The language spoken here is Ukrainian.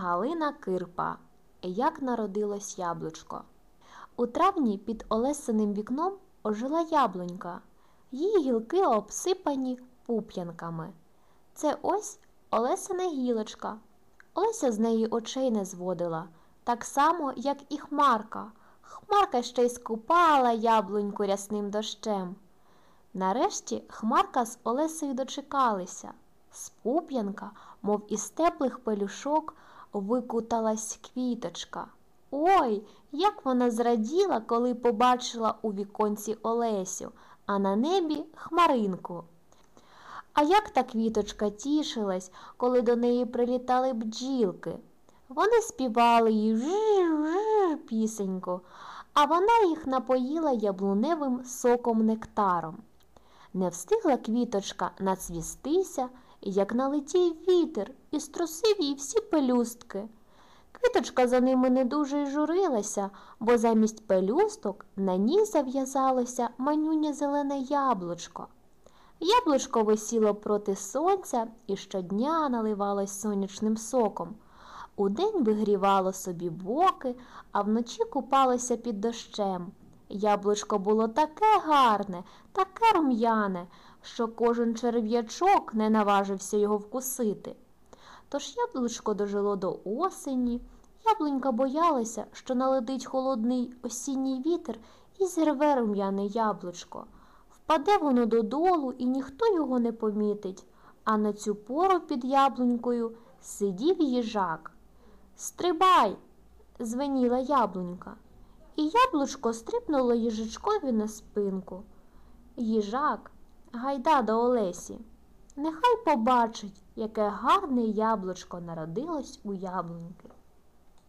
Галина Кирпа. Як народилось яблучко. У травні під Олесиним вікном ожила яблунька. Її гілки обсипані пуп'янками. Це ось Олесина гілочка. Олеся з неї очей не зводила, так само, як і Хмарка. Хмарка ще й скупала яблуньку рясним дощем. Нарешті Хмарка з Олесею дочекалися. З пуп'янка, мов із теплих пелюшок, викуталась квіточка. Ой, як вона зраділа, коли побачила у віконці Олесю, а на небі Хмаринку. А як та квіточка тішилась, коли до неї прилітали бджілки. Вони співали їй «жи-жи» пісеньку, а вона їх напоїла яблуневим соком-нектаром. Не встигла квіточка нацвістися, як налетів вітер і струсив їй всі пелюстки. Квіточка за ними не дуже й журилася, бо замість пелюсток на ній зав'язалося манюнє зелене яблучко. Яблучко висіло проти сонця і щодня наливалось сонячним соком. Удень вигрівало собі боки, а вночі купалося під дощем. Яблучко було таке гарне, таке рум'яне, що кожен черв'ячок не наважився його вкусити. Тож яблучко дожило до осені. Яблунька боялася, що налетить холодний осінній вітер і зірве рум'яне яблучко. Впаде воно додолу, і ніхто його не помітить. А на цю пору під яблунькою сидів їжак. «Стрибай!» – звеніла яблунька. І яблучко стрибнуло їжачкові на спинку. Їжак, гайда до Олесі. Нехай побачить, яке гарне яблучко народилось у яблуньки.